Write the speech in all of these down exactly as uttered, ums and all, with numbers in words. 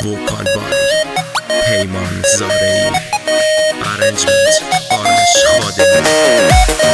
vocal by پیمان زارعی. Arrangement آرش خادمی.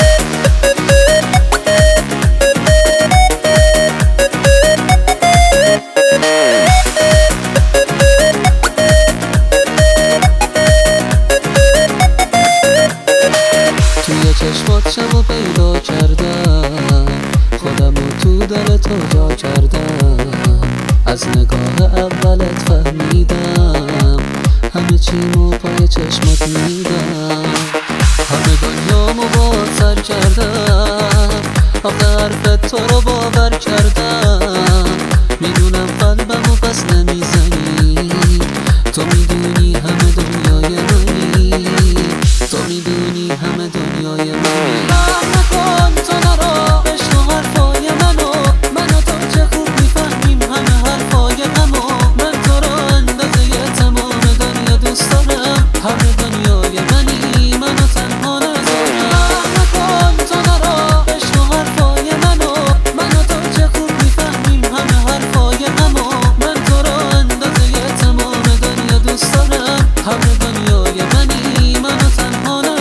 توی چشمات شبو پیدا کردم، خودمو تو دل تو جا کردم. از نگاه اولت فهمیدم همه چیمو پای چشمات میدم. همه دنیامو باهات سر کردم، آخه حرفت تو رو باور کردم. میدونم قلبمو پس نمیزنی، تو میدونی همه دنیای منی، تو میدونی همه دنیای منی. رحم نکن تو نرا عشق و حرفای منو، من و تو چه خوب میفهمیم همه حرفای غمو. من تو رو اندازه تمام دنیا دوست دارم، همه دنیای منی، منو تنها نذارم. رحم نکن تو نرا عشق و حرفای منو، من و تو چه خوب میفهمیم همه حرفای غمو. من تو رو اندازه تمام دنیا دوست دارم، همه دنیای منی، منو تنها نذارم.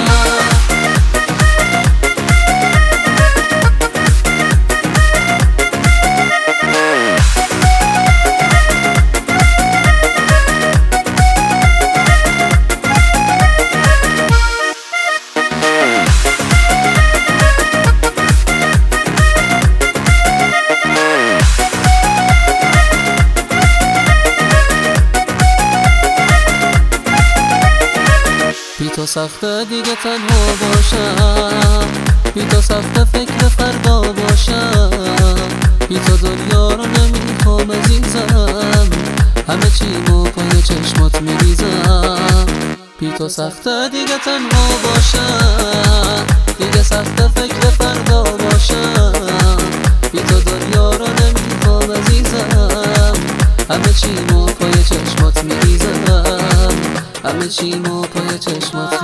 بی تو سخته دیگه تنها باشم، بی تو سخته فکر فردا باشم. بی تو دنیا رو نمیخوام عزیزم، همه چیمو پای چشمات میریزم. بی تو سخته دیگه تنها باشم، دیگه سخته فکر فردا باشم. بی تو دنیا رو نمیخوام عزیزم، همه چیمو پای چشمات میریزم، همه چیمو پای چشمات